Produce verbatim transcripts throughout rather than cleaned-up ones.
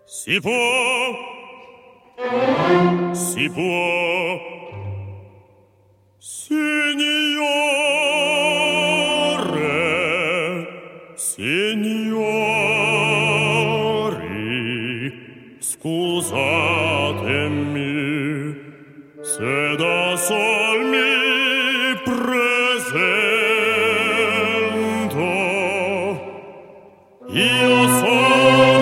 Si può, si può, signore, signori, scusatemi se da sol mi presento. Io sono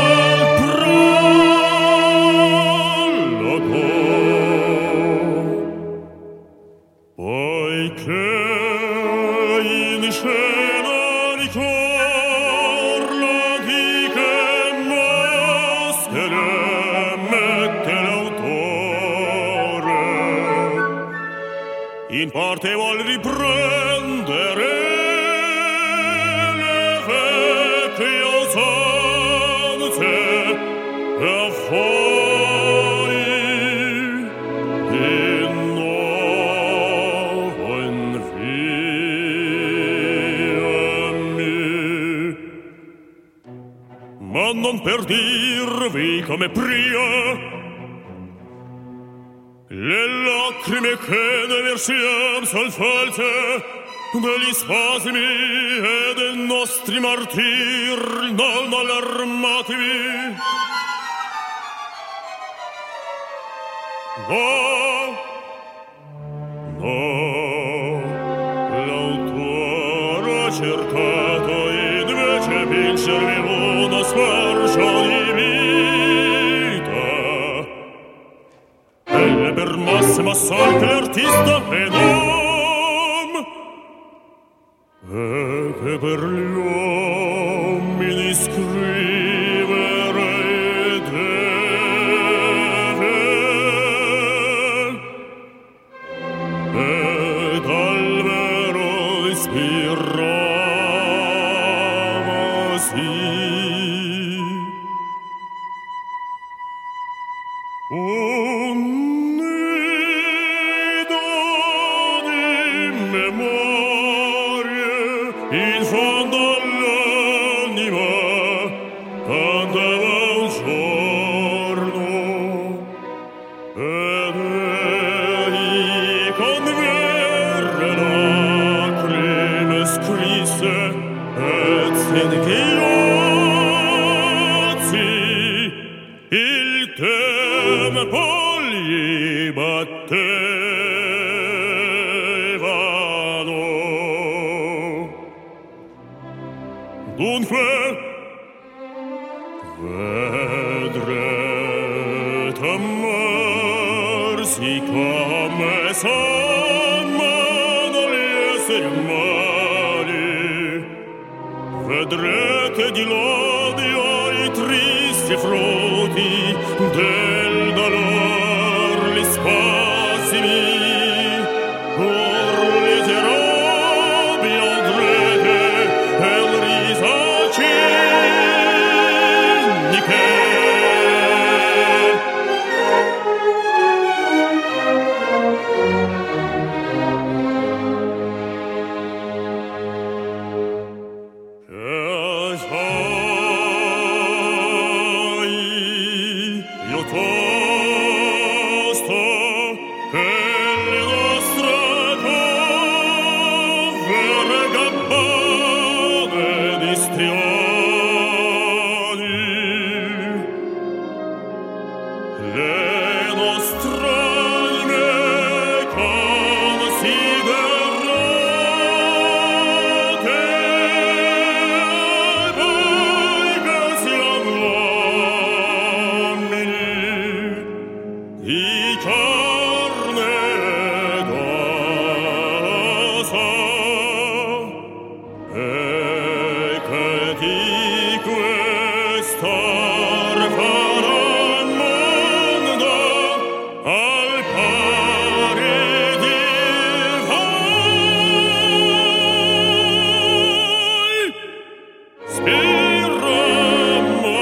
in parte vuol riprendere le vecchie usanze e a voi di nuovo inviami, ma non per dirvi come pria le lacrime che ne versiam son false degli spasimi e dei nostri martir non allarmatevi. No, no, l'autore ha cercato invece vincervi uno sfarcio di vita. Elle per massima sorte l'artista e non, e che per gli uomini scrivere deve, e dal vero ispiravasi. Un nido di memorie in fondo all'anima cantava un giorno, ed egli con vere lacrime scrisse et singhiozzi il tempo gli battevano. Dunque vedrete amarsi come s'amano gli esseri umani, vedrete di l'odio i tristi frutti del dolor, gli spasimi, urli e robi odrete e il riso ciniche. Io tosto e le nostre povere gabbane di stioni, le nostre anime considerate, voi che siamo di carne ed ossa, e che di quest'or farà il mondo al pari di voi. Spiramo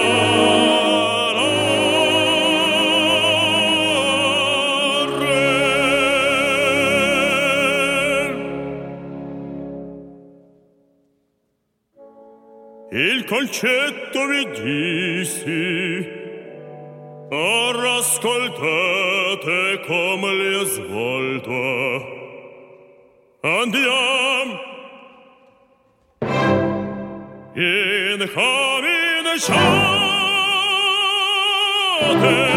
il concetto vi dissi Ora ascoltate come le svolto. Andiamo in cominciate.